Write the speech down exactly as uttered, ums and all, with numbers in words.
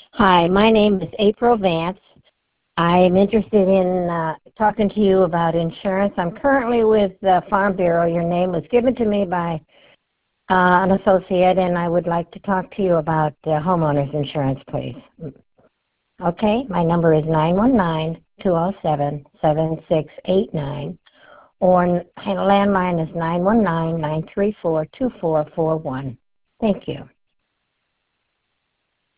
Hi, my name is April Vance. I am interested in uh, talking to you about insurance. I'm currently with the Farm Bureau. Your name was given to me by uh, an associate, and I would like to talk to you about uh, homeowners insurance, please. Okay, my number is nine one nine, two oh seven, seven six eight nine, or landline is nine one nine, nine three four, two four four one. Thank you.